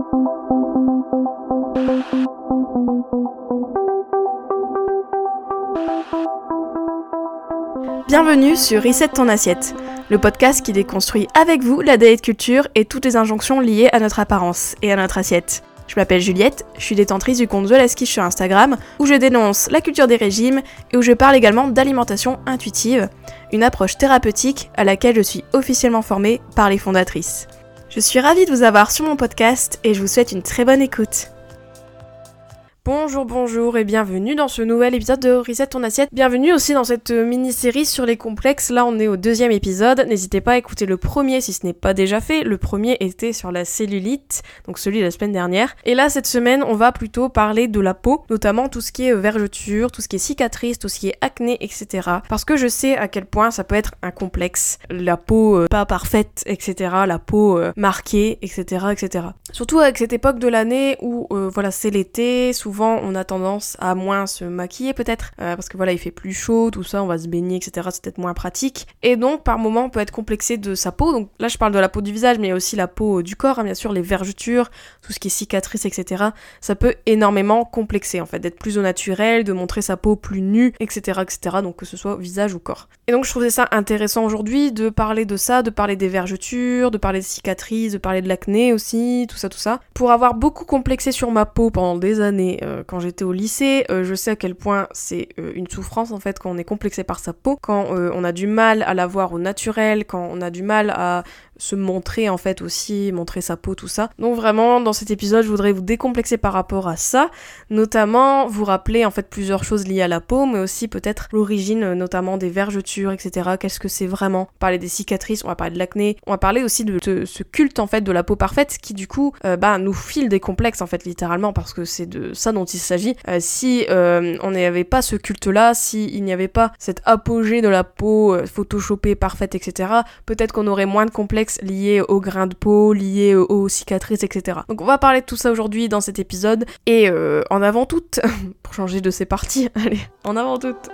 Bienvenue sur Reset ton assiette, le podcast qui déconstruit avec vous la diet culture et toutes les injonctions liées à notre apparence et à notre assiette. Je m'appelle Juliette, je suis détentrice du compte The Last Quiche sur Instagram, où je dénonce la culture des régimes et où je parle également d'alimentation intuitive, une approche thérapeutique à laquelle je suis officiellement formée par les fondatrices. Je suis ravie de vous avoir sur mon podcast et je vous souhaite une très bonne écoute. Bonjour et bienvenue dans ce nouvel épisode de Reset ton assiette. Bienvenue aussi dans cette mini-série sur les complexes. Là on est au 2e épisode, n'hésitez pas à écouter le premier si ce n'est pas déjà fait. Le premier était sur la cellulite, donc celui de la semaine dernière. Et là cette semaine on va plutôt parler de la peau, notamment tout ce qui est vergeture, tout ce qui est cicatrice, tout ce qui est acné, etc. Parce que je sais à quel point ça peut être un complexe. La peau pas parfaite, etc. La peau marquée, etc. Surtout avec cette époque de l'année où c'est l'été, souvent on a tendance à moins se maquiller peut-être, parce que il fait plus chaud, tout ça, on va se baigner, etc. C'est peut-être moins pratique. Et donc par moment on peut être complexé de sa peau. Donc là je parle de la peau du visage, mais il y a aussi la peau du corps, bien sûr, les vergetures, tout ce qui est cicatrices, etc. Ça peut énormément complexer en fait, d'être plus au naturel, de montrer sa peau plus nue, etc. Donc que ce soit visage ou corps. Et donc je trouvais ça intéressant aujourd'hui de parler de ça, de parler des vergetures, de parler des cicatrices, de parler de l'acné aussi, tout ça. Pour avoir beaucoup complexé sur ma peau pendant des années, quand j'étais au lycée, je sais à quel point c'est une souffrance en fait quand on est complexé par sa peau, quand on a du mal à la voir au naturel, quand on a du mal à se montrer en fait aussi, montrer sa peau, tout ça. Donc vraiment dans cet épisode je voudrais vous décomplexer par rapport à ça, notamment vous rappeler en fait plusieurs choses liées à la peau, mais aussi peut-être l'origine notamment des vergetures, etc. Qu'est-ce que c'est vraiment? On va parler des cicatrices, on va parler de l'acné, on va parler aussi de ce culte en fait de la peau parfaite qui du coup nous file des complexes en fait littéralement, parce que c'est de ça dont il s'agit. Si on n'avait pas ce culte là, s'il n'y avait pas cet apogée de la peau photoshopée, parfaite, etc., peut-être qu'on aurait moins de complexes liés aux grains de peau, liés aux cicatrices, etc. Donc on va parler de tout ça aujourd'hui dans cet épisode, et en avant toutes, pour changer de ces parties, allez, en avant toutes.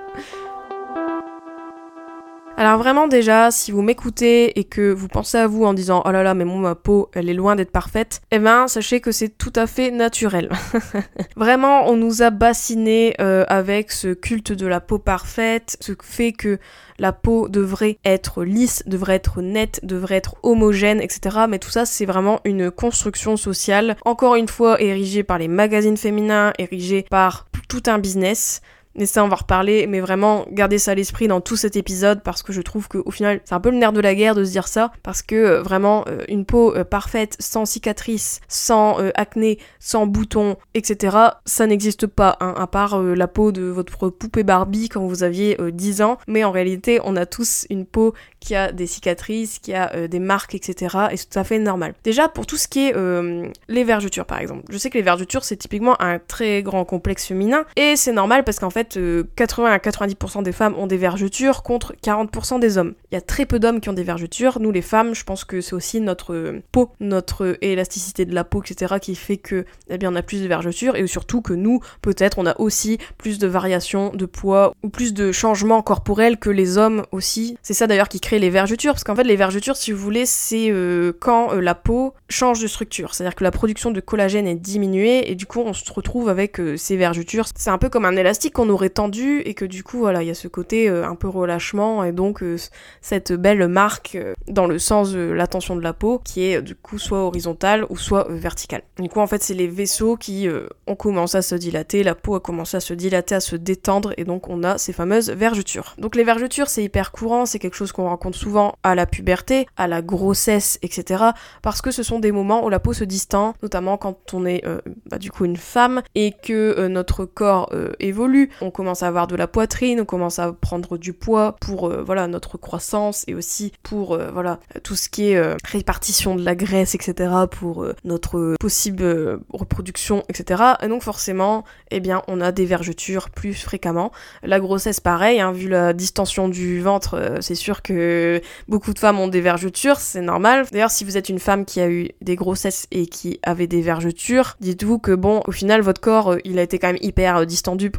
Alors vraiment déjà, si vous m'écoutez et que vous pensez à vous en disant « Oh là là, mais moi ma peau, elle est loin d'être parfaite », sachez que c'est tout à fait naturel. Vraiment, on nous a bassiné avec ce culte de la peau parfaite, ce fait que la peau devrait être lisse, devrait être nette, devrait être homogène, etc. Mais tout ça, c'est vraiment une construction sociale, encore une fois érigée par les magazines féminins, érigée par tout un business. Et ça, on va reparler, mais vraiment, gardez ça à l'esprit dans tout cet épisode, parce que je trouve qu'au final, c'est un peu le nerf de la guerre de se dire ça, parce que vraiment, une peau parfaite, sans cicatrices, sans acné, sans boutons, etc., ça n'existe pas, hein, à part la peau de votre poupée Barbie quand vous aviez 10 ans, mais en réalité, on a tous une peau qui a des cicatrices, qui a des marques, etc., et c'est tout à fait normal. Déjà, pour tout ce qui est les vergetures, par exemple. Je sais que les vergetures, c'est typiquement un très grand complexe féminin, et c'est normal parce qu'en fait, 80 à 90% des femmes ont des vergetures contre 40% des hommes. Il y a très peu d'hommes qui ont des vergetures. Nous, les femmes, je pense que c'est aussi notre peau, notre élasticité de la peau, etc., qui fait que, on a plus de vergetures, et surtout que nous, peut-être, on a aussi plus de variations de poids, ou plus de changements corporels que les hommes aussi. C'est ça d'ailleurs qui crée les vergetures, parce qu'en fait, les vergetures, si vous voulez, c'est quand la peau change de structure. C'est-à-dire que la production de collagène est diminuée, et du coup, on se retrouve avec ces vergetures. C'est un peu comme un élastique qu'on aurait tendu, et que du coup il y a ce côté un peu relâchement, et donc cette belle marque dans le sens de la tension de la peau qui est du coup soit horizontale ou soit verticale. Du coup en fait c'est les vaisseaux qui ont commencé à se dilater, la peau a commencé à se dilater, à se détendre, et donc on a ces fameuses vergetures. Donc les vergetures c'est hyper courant, c'est quelque chose qu'on rencontre souvent à la puberté, à la grossesse, etc., parce que ce sont des moments où la peau se distend, notamment quand on est du coup une femme et que notre corps évolue. On commence à avoir de la poitrine, on commence à prendre du poids pour notre croissance, et aussi pour tout ce qui est répartition de la graisse, etc., pour notre possible reproduction, etc. Et donc forcément, on a des vergetures plus fréquemment. La grossesse pareil, hein, vu la distension du ventre, c'est sûr que beaucoup de femmes ont des vergetures, c'est normal. D'ailleurs, si vous êtes une femme qui a eu des grossesses et qui avait des vergetures, dites-vous que au final votre corps il a été quand même hyper distendu pendant cette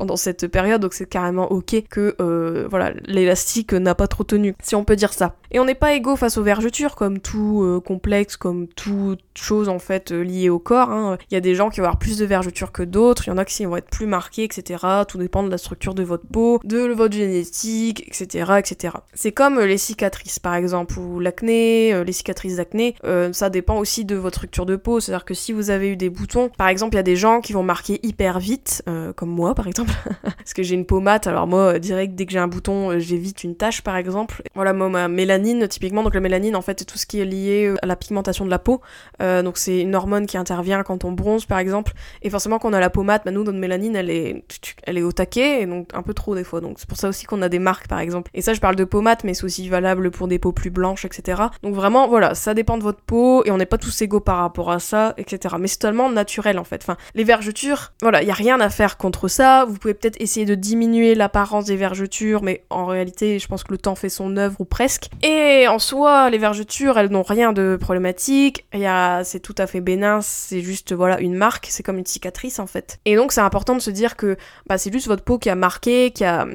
période, donc c'est carrément ok que voilà, l'élastique n'a pas trop tenu, si on peut dire ça. Et on n'est pas égaux face aux vergetures, comme tout complexe, comme toute chose en fait liée au corps, hein. Il y a des gens qui vont avoir plus de vergetures que d'autres, il y en a qui vont être plus marqués, etc. Tout dépend de la structure de votre peau, de votre génétique, etc. etc. C'est comme les cicatrices par exemple, ou l'acné, les cicatrices d'acné, ça dépend aussi de votre structure de peau, c'est-à-dire que si vous avez eu des boutons, par exemple il y a des gens qui vont marquer hyper vite, comme moi par exemple, parce que j'ai une peau mate, alors moi direct dès que j'ai un bouton j'ai vite une tache par exemple. Voilà, moi ma mélanine typiquement, donc la mélanine en fait c'est tout ce qui est lié à la pigmentation de la peau, donc c'est une hormone qui intervient quand on bronze par exemple, et forcément quand on a la peau mate, bah nous notre mélanine elle est au taquet, et donc un peu trop des fois, donc c'est pour ça aussi qu'on a des marques par exemple. Et ça je parle de peau mate, mais c'est aussi valable pour des peaux plus blanches, etc. Donc vraiment voilà, ça dépend de votre peau, et on n'est pas tous égaux par rapport à ça, etc. Mais c'est totalement naturel en fait. Enfin, les vergetures, voilà, y a rien à faire contre ça. Vous pouvez peut-être essayer de diminuer l'apparence des vergetures, mais en réalité je pense que le temps fait son œuvre, ou presque. Et en soi, les vergetures, elles n'ont rien de problématique, c'est tout à fait bénin, c'est juste voilà une marque, c'est comme une cicatrice en fait. Et donc c'est important de se dire que c'est juste votre peau qui a marqué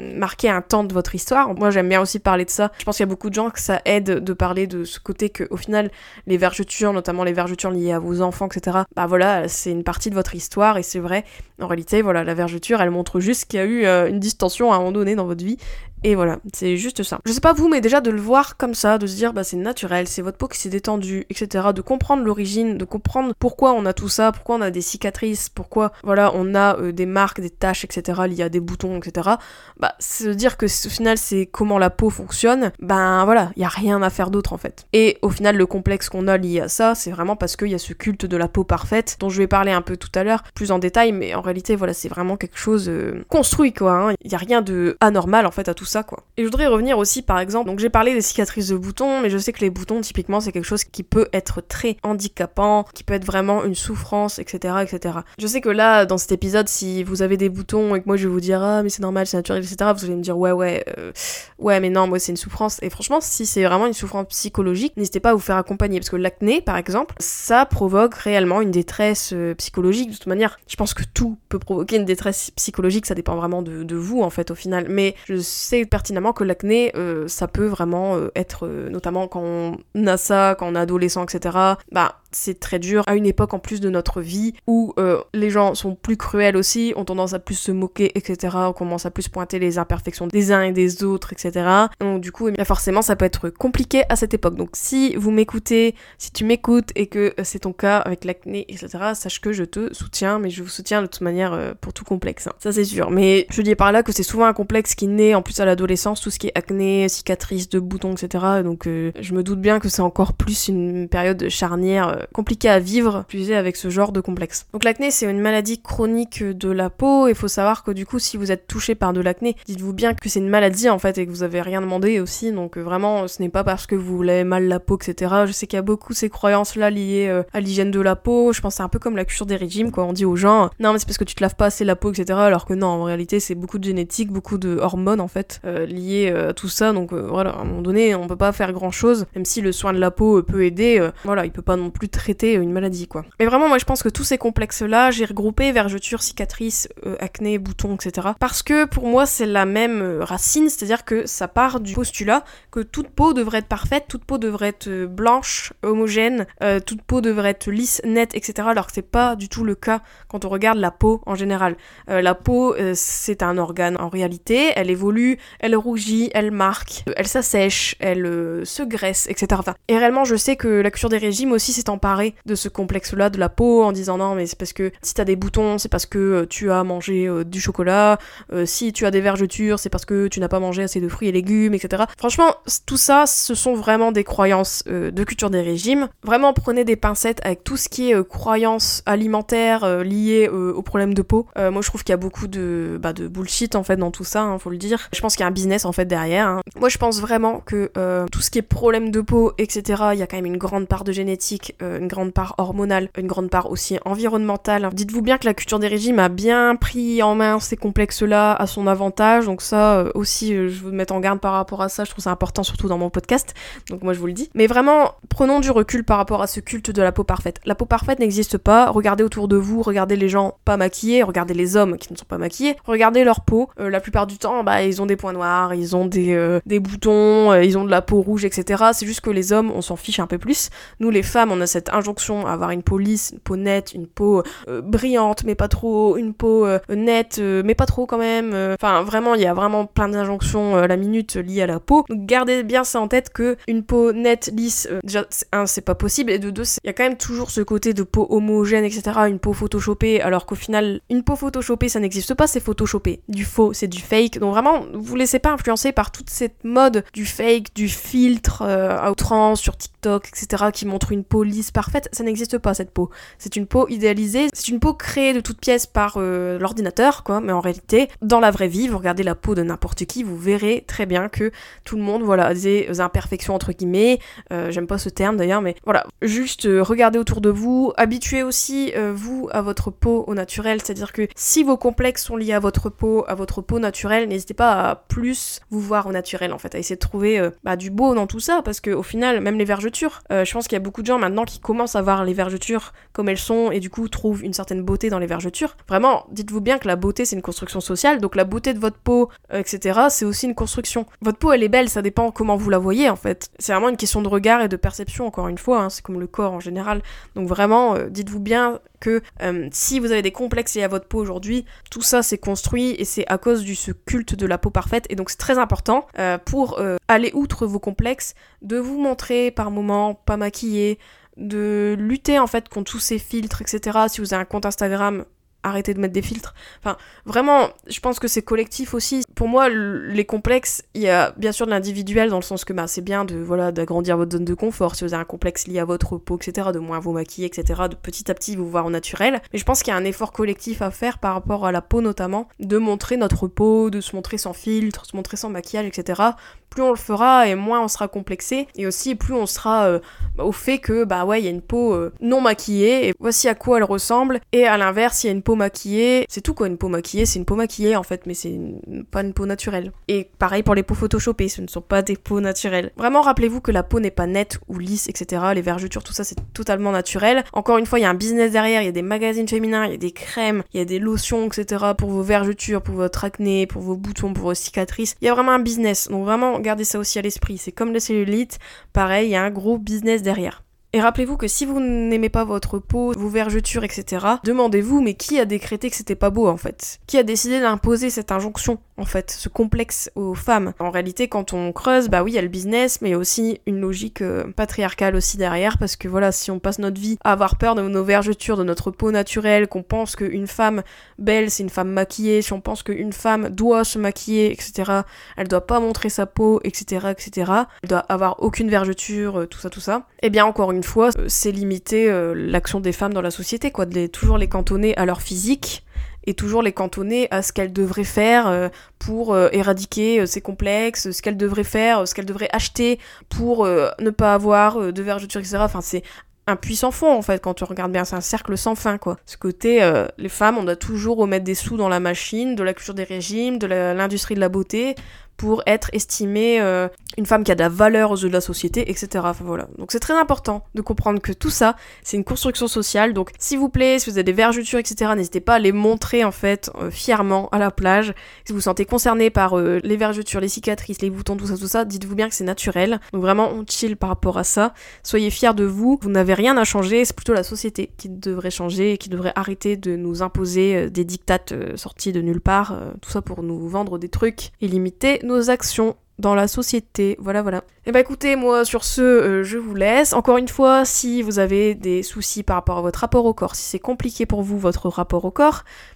un temps de votre histoire. Moi j'aime bien aussi parler de ça. Je pense qu'il y a beaucoup de gens que ça aide de parler de ce côté que au final les vergetures, notamment les vergetures liées à vos enfants, etc. Voilà, c'est une partie de votre histoire, et c'est vrai. En réalité, voilà, la vergeture, elle montre juste qu'il y a eu une distension à un moment donné dans votre vie. Et voilà, c'est juste ça. Je sais pas vous, mais déjà de le voir comme ça, de se dire c'est naturel, c'est votre peau qui s'est détendue, etc. De comprendre l'origine, de comprendre pourquoi on a tout ça, pourquoi on a des cicatrices, pourquoi voilà on a des marques, des taches, etc. liées à des boutons, etc. Se dire que au final c'est comment la peau fonctionne, voilà, y a rien à faire d'autre en fait. Et au final le complexe qu'on a lié à ça, c'est vraiment parce qu'il y a ce culte de la peau parfaite, dont je vais parler un peu tout à l'heure, plus en détail, mais en réalité voilà, c'est vraiment quelque chose construit quoi, hein. Y a rien de anormal en fait à tout ça quoi. Et je voudrais revenir aussi par exemple, donc j'ai parlé des cicatrices de boutons, mais je sais que les boutons typiquement c'est quelque chose qui peut être très handicapant, qui peut être vraiment une souffrance, etc. etc. Je sais que là dans cet épisode, si vous avez des boutons et que moi je vais vous dire mais c'est normal, c'est naturel, etc., vous allez me dire ouais mais non, moi c'est une souffrance. Et franchement si c'est vraiment une souffrance psychologique, n'hésitez pas à vous faire accompagner, parce que l'acné par exemple, ça provoque réellement une détresse psychologique. De toute manière, je pense que tout peut provoquer une détresse psychologique, ça dépend vraiment de vous en fait au final, mais je sais pertinemment que l'acné, ça peut vraiment être, notamment quand on a ça, quand on est adolescent, etc., c'est très dur à une époque en plus de notre vie où les gens sont plus cruels aussi, ont tendance à plus se moquer, etc., on commence à plus pointer les imperfections des uns et des autres, etc. Donc du coup, forcément, ça peut être compliqué à cette époque. Donc si vous m'écoutez, si tu m'écoutes et que c'est ton cas avec l'acné, etc., sache que je te soutiens, mais je vous soutiens de toute manière pour tout complexe, hein. Ça c'est sûr. Mais je dis par là que c'est souvent un complexe qui naît en plus à l'adolescence, tout ce qui est acné, cicatrices de boutons, etc. Donc je me doute bien que c'est encore plus une période charnière compliqué à vivre, plus avec ce genre de complexe. Donc l'acné, c'est une maladie chronique de la peau, et il faut savoir que du coup, si vous êtes touché par de l'acné, dites-vous bien que c'est une maladie en fait, et que vous avez rien demandé aussi, donc vraiment, ce n'est pas parce que vous avez mal la peau, etc. Je sais qu'il y a beaucoup ces croyances-là liées à l'hygiène de la peau. Je pense que c'est un peu comme la cure des régimes, quoi. On dit aux gens, non mais c'est parce que tu te laves pas assez la peau, etc. Alors que non, en réalité, c'est beaucoup de génétique, beaucoup de hormones en fait, liées à tout ça, donc voilà, à un moment donné, on peut pas faire grand-chose, même si le soin de la peau peut aider, voilà, il peut pas non plus traiter une maladie quoi. Mais vraiment moi je pense que tous ces complexes là, j'ai regroupé vergetures, cicatrices, acné, boutons, etc. Parce que pour moi c'est la même racine, c'est-à-dire que ça part du postulat que toute peau devrait être parfaite, toute peau devrait être blanche, homogène, toute peau devrait être lisse, nette, etc. Alors que c'est pas du tout le cas quand on regarde la peau en général. La peau c'est un organe en réalité, elle évolue, elle rougit, elle marque, elle s'assèche, elle se graisse, etc. Enfin, et réellement je sais que la cure des régimes aussi s'est emparée de ce complexe-là de la peau en disant non mais c'est parce que si t'as des boutons c'est parce que tu as mangé du chocolat, si tu as des vergetures c'est parce que tu n'as pas mangé assez de fruits et légumes, etc. Franchement tout ça ce sont vraiment des croyances de culture des régimes. Vraiment prenez des pincettes avec tout ce qui est croyances alimentaires liées aux problèmes de peau. Moi je trouve qu'il y a beaucoup de bullshit en fait dans tout ça, hein, faut le dire. Je pense qu'il y a un business en fait derrière, hein. Moi je pense vraiment que tout ce qui est problème de peau, etc., il y a quand même une grande part de génétique une grande part hormonale, une grande part aussi environnementale. Dites-vous bien que la culture des régimes a bien pris en main ces complexes-là à son avantage, donc ça aussi, je veux me mettre en garde par rapport à ça, je trouve ça important, surtout dans mon podcast, donc moi je vous le dis. Mais vraiment, prenons du recul par rapport à ce culte de la peau parfaite. La peau parfaite n'existe pas, regardez autour de vous, regardez les gens pas maquillés, regardez les hommes qui ne sont pas maquillés, regardez leur peau, la plupart du temps, ils ont des points noirs, ils ont des boutons, ils ont de la peau rouge, etc. C'est juste que les hommes, on s'en fiche un peu plus. Nous les femmes, on a cette injonction à avoir une peau lisse, une peau nette, une peau brillante mais pas trop, une peau nette mais pas trop quand même. Enfin vraiment, il y a vraiment plein d'injonctions à la minute liées à la peau. Donc gardez bien ça en tête que une peau nette, lisse, déjà, c'est pas possible, et de deux, il y a quand même toujours ce côté de peau homogène, etc. Une peau photoshopée, alors qu'au final, une peau photoshopée, ça n'existe pas, c'est photoshopé. Du faux, c'est du fake. Donc vraiment, vous laissez pas influencer par toute cette mode du fake, du filtre à outrance sur TikTok, etc. qui montre une peau lisse parfaite. Ça n'existe pas, cette peau. C'est une peau idéalisée, c'est une peau créée de toutes pièces par l'ordinateur, quoi. Mais en réalité, dans la vraie vie, vous regardez la peau de n'importe qui, vous verrez très bien que tout le monde, voilà, a des imperfections entre guillemets. J'aime pas ce terme d'ailleurs, mais voilà. Juste regardez autour de vous, habituez aussi vous à votre peau au naturel, c'est-à-dire que si vos complexes sont liés à votre peau naturelle, n'hésitez pas à plus vous voir au naturel en fait, à essayer de trouver du beau dans tout ça, parce que au final, même les vergetures, je pense qu'il y a beaucoup de gens maintenant qui commencent à voir les vergetures comme elles sont et du coup trouvent une certaine beauté dans les vergetures. Vraiment, dites-vous bien que la beauté c'est une construction sociale, donc la beauté de votre peau, etc. c'est aussi une construction. Votre peau elle est belle, ça dépend comment vous la voyez en fait. C'est vraiment une question de regard et de perception encore une fois, c'est comme le corps en général. Donc vraiment, dites-vous bien que si vous avez des complexes liés à votre peau aujourd'hui, tout ça c'est construit et c'est à cause ce culte de la peau parfaite, et donc c'est très important pour aller outre vos complexes, de vous montrer par moments pas maquillé, de lutter en fait contre tous ces filtres, etc. Si vous avez un compte Instagram, arrêtez de mettre des filtres. Enfin, vraiment, je pense que c'est collectif aussi. Pour moi, les complexes, il y a bien sûr de l'individuel, dans le sens que c'est bien d'agrandir votre zone de confort, si vous avez un complexe lié à votre peau, etc., de moins vous maquiller, etc., de petit à petit vous voir au naturel. Mais je pense qu'il y a un effort collectif à faire par rapport à la peau notamment, de montrer notre peau, de se montrer sans filtre, se montrer sans maquillage, etc. Plus on le fera et moins on sera complexé, et aussi plus on sera au fait que il y a une peau non maquillée et voici à quoi elle ressemble, et à l'inverse, il y a une peau maquillée, c'est tout quoi, une peau maquillée, c'est une peau maquillée en fait, mais c'est pas une peau naturelle. Et pareil pour les peaux photoshopées, ce ne sont pas des peaux naturelles. Vraiment, rappelez-vous que la peau n'est pas nette ou lisse, etc. Les vergetures, tout ça c'est totalement naturel. Encore une fois, il y a un business derrière, il y a des magazines féminins, il y a des crèmes, il y a des lotions, etc. pour vos vergetures, pour votre acné, pour vos boutons, pour vos cicatrices. Il y a vraiment un business, donc vraiment gardez ça aussi à l'esprit. C'est comme le cellulite, pareil, il y a un gros business derrière. Et rappelez-vous que si vous n'aimez pas votre peau, vos vergetures, etc., demandez-vous, mais qui a décrété que c'était pas beau en fait ? Qui a décidé d'imposer cette injonction, en fait, ce complexe aux femmes ? En réalité, quand on creuse, oui, il y a le business, mais il y a aussi une logique patriarcale aussi derrière, parce que voilà, si on passe notre vie à avoir peur de nos vergetures, de notre peau naturelle, qu'on pense qu'une femme belle, c'est une femme maquillée, si on pense qu'une femme doit se maquiller, etc., elle doit pas montrer sa peau, etc., etc., elle doit avoir aucune vergeture, tout ça, eh bien encore une fois, c'est limiter l'action des femmes dans la société, quoi, toujours les cantonner à leur physique et toujours les cantonner à ce qu'elles devraient faire pour éradiquer ces complexes, ce qu'elles devraient faire, ce qu'elles devraient acheter pour ne pas avoir de vergeture, etc. Enfin, c'est un puits sans fond en fait, quand on regarde bien, c'est un cercle sans fin quoi. Ce côté, les femmes, on doit toujours remettre des sous dans la machine, de la culture des régimes, de l'industrie de la beauté, pour être estimée une femme qui a de la valeur aux yeux de la société, etc. Enfin voilà. Donc c'est très important de comprendre que tout ça, c'est une construction sociale. Donc s'il vous plaît, si vous avez des vergetures, etc., n'hésitez pas à les montrer en fait fièrement à la plage. Si vous vous sentez concerné par les vergetures, les cicatrices, les boutons, tout ça, dites-vous bien que c'est naturel. Donc vraiment, on chill par rapport à ça. Soyez fiers de vous. Vous n'avez rien à changer. C'est plutôt la société qui devrait changer et qui devrait arrêter de nous imposer des dictates sortis de nulle part. Tout ça pour nous vendre des trucs et limiter nos actions dans la société, voilà. Et écoutez, moi sur ce, je vous laisse. Encore une fois, si vous avez des soucis par rapport à votre rapport au corps, si c'est compliqué pour vous votre rapport au corps,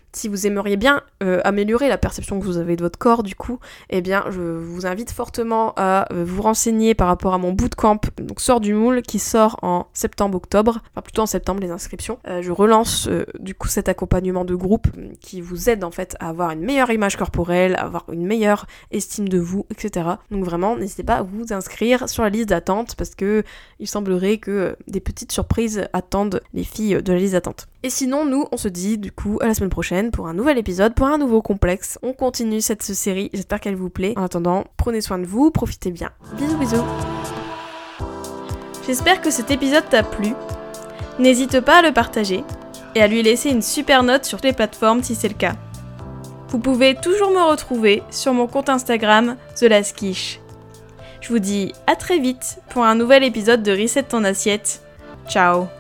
Si vous aimeriez bien améliorer la perception que vous avez de votre corps, du coup, eh bien, je vous invite fortement à vous renseigner par rapport à mon bootcamp, donc Sors du moule, qui sort en septembre-octobre, enfin plutôt en septembre les inscriptions. Je relance du coup cet accompagnement de groupe qui vous aide en fait à avoir une meilleure image corporelle, à avoir une meilleure estime de vous, etc. Donc vraiment, n'hésitez pas à vous inscrire sur la liste d'attente parce que il semblerait que des petites surprises attendent les filles de la liste d'attente. Et sinon, nous, on se dit du coup à la semaine prochaine pour un nouvel épisode, pour un nouveau complexe. On continue cette série, j'espère qu'elle vous plaît. En attendant, prenez soin de vous, profitez bien. Bisous bisous. J'espère que cet épisode t'a plu. N'hésite pas à le partager et à lui laisser une super note sur toutes les plateformes si c'est le cas. Vous pouvez toujours me retrouver sur mon compte Instagram TheLastQuiche. Je vous dis à très vite pour un nouvel épisode de Reset ton assiette. Ciao.